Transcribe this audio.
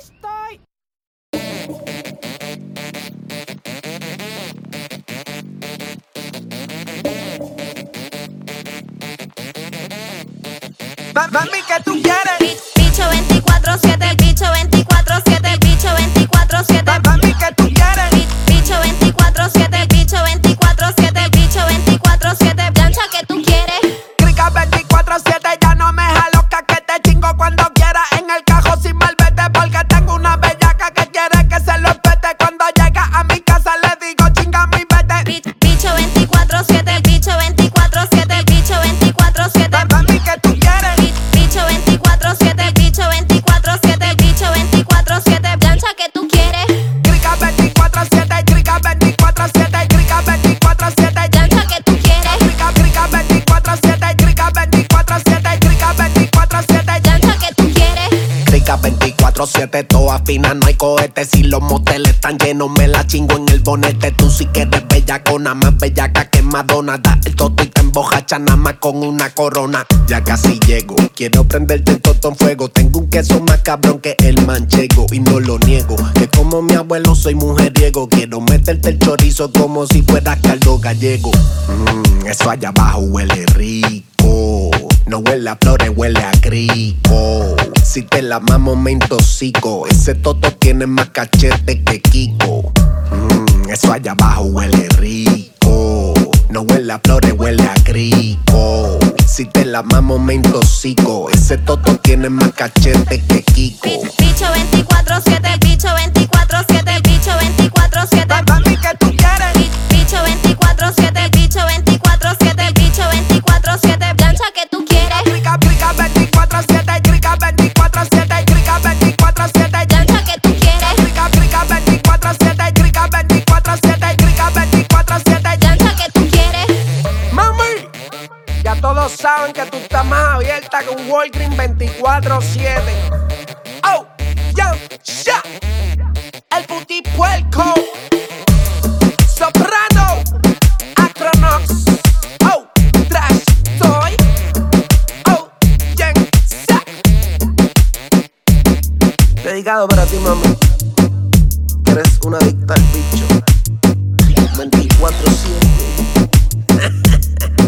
estoy. Mami, ¿qué tú quieres? Bicho 24/7, el bicho 24/7, el bicho 24/7. Mami, ¿qué tú quieres? Bicho 24/7, el bicho 24/7, el bicho 24/7. Plancha que tú quieres. Crica 24/7, ya no me jalo que te chingo cuando quiera en el cajo sin malvete, porque tengo una bellaca que quiere que se lo espete. Cuando llega a mi casa le digo chinga mi vete. Bicho 24/7, el bicho 24/7, el bicho 24/7. Mami, ¿qué tú quieres? Bicho 24/7, el bicho 24/7, el bicho 24/7. Plancha que tú quieres. Crica 24/7, crica 24/7, crica 24/7. Plancha que tú quieres. Crica 24/7, crica 24/7, crica 24/7. Plancha que tú quieres. Crica 24/7, toda fina, no hay cohete. Si los moteles están llenos, me la chingo en el bonete. Tú sí que eres bellacona, más bellaca que Madonna. Da el toto y te embojacha nada más con una corona. Ya casi llego, quiero prenderte el toto en fuego. Tengo un queso más cabrón que el manchego y no lo niego. Que como mi abuelo soy mujeriego. Quiero meterte el chorizo como si fuera caldo gallego. Eso allá abajo huele rico. No huele a flores, huele a crico. Si te la mamo me intoxico. Ese toto tiene más cachete que Kiko. Eso allá abajo huele rico. No huele a flores, huele a crico. Si te la mamo me intoxico. Ese toto tiene más cachete que Kiko. Bicho 24/7, el bicho 24/7, el bicho 24/7. Mami, ¿qué tú quieres? Bicho 24/7, el bicho 24/7, el bicho 24/7. Plancha que tú quieres. Crica 24/7, crica 24/7, crica 24/7. Plancha que tú quieres. Crica 24/7, crica 24/7, crica 24/7. Plancha que tú quieres. Mami, ya todos saben que tú estás más abierta que un Walgreens 24/7. Oh, ya, ya. El puti puerco. Soprano. Acronox. Oh, Trash Toy. Oh, Jen Sa. Dedicado para ti, mami. Que eres una adicta al bicho. 24/7.